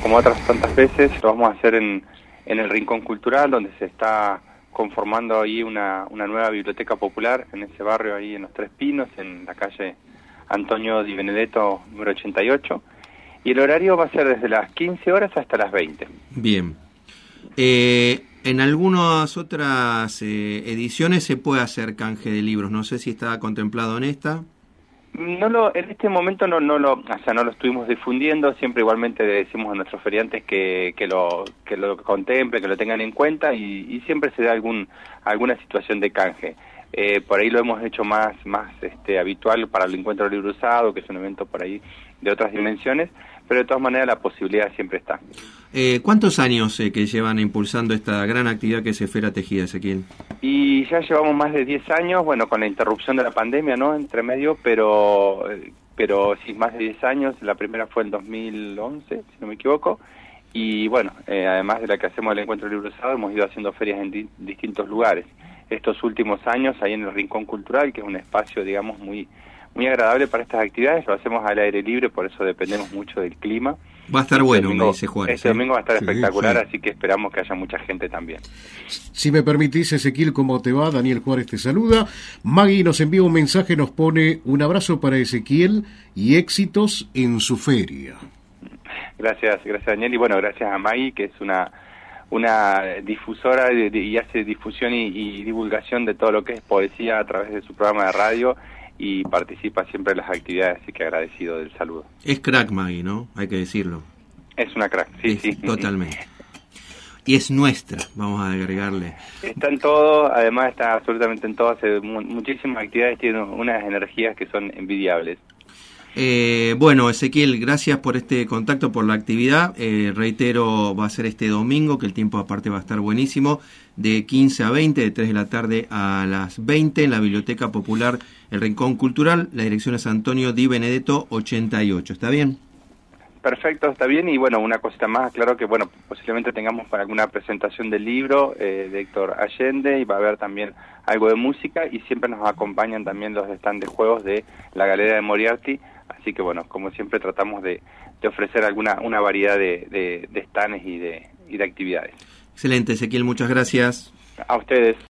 como otras tantas veces, lo vamos a hacer en el Rincón Cultural, donde se está conformando ahí una nueva biblioteca popular en ese barrio ahí en Los Tres Pinos, en la calle Antonio Di Benedetto número 88, y el horario va a ser desde las 15 horas hasta las 20. Bien. En algunas otras ediciones se puede hacer canje de libros, no sé si está contemplado en esta. En este momento no lo estuvimos difundiendo. Siempre igualmente le decimos a nuestros feriantes que lo contemplen, que lo tengan en cuenta, y siempre se da alguna situación de canje. Por ahí lo hemos hecho más habitual para el Encuentro del Libro Usado, que es un evento por ahí de otras dimensiones, pero de todas maneras la posibilidad siempre está. ¿Cuántos años que llevan impulsando esta gran actividad que es Esfera Tejida, Ezequiel? Y ya llevamos más de 10 años, bueno, con la interrupción de la pandemia, ¿no?, entre medio, pero sí, más de 10 años. La primera fue en 2011, si no me equivoco, y bueno, además de la que hacemos el Encuentro del Libro Usado, hemos ido haciendo ferias en distintos lugares. Estos últimos años, ahí en el Rincón Cultural, que es un espacio, digamos, muy agradable para estas actividades, lo hacemos al aire libre, por eso dependemos mucho del clima. Va a estar bueno, me dice Juan. Este domingo va a estar espectacular, así que esperamos que haya mucha gente también. Si me permitís, Ezequiel, ¿cómo te va? Daniel Juárez te saluda. Maggie nos envía un mensaje, nos pone un abrazo para Ezequiel y éxitos en su feria. Gracias Daniel, y bueno, gracias a Maggie, que es una difusora y hace difusión y divulgación de todo lo que es poesía a través de su programa de radio, y participa siempre en las actividades, así que agradecido del saludo. Es crack Maggie, ¿no? Hay que decirlo. Es una crack, sí. Totalmente. Y es nuestra, vamos a agregarle. Está en todo, además está absolutamente en todo, hace muchísimas actividades, tiene unas energías que son envidiables. Bueno, Ezequiel, gracias por este contacto, por la actividad. Reitero, va a ser este domingo, que el tiempo aparte va a estar buenísimo, de 15 a 20, de 3 de la tarde a las 20, en la Biblioteca Popular El Rincón Cultural. La dirección es Antonio Di Benedetto 88, ¿está bien? Perfecto, está bien. Y bueno, una cosita más, claro que bueno, posiblemente tengamos para alguna presentación del libro de Héctor Allende, y va a haber también algo de música, y siempre nos acompañan también los stands de juegos de la Galería de Moriarty. Así que bueno, como siempre tratamos de ofrecer una variedad de stands y de actividades. Excelente, Ezequiel, muchas gracias. A ustedes.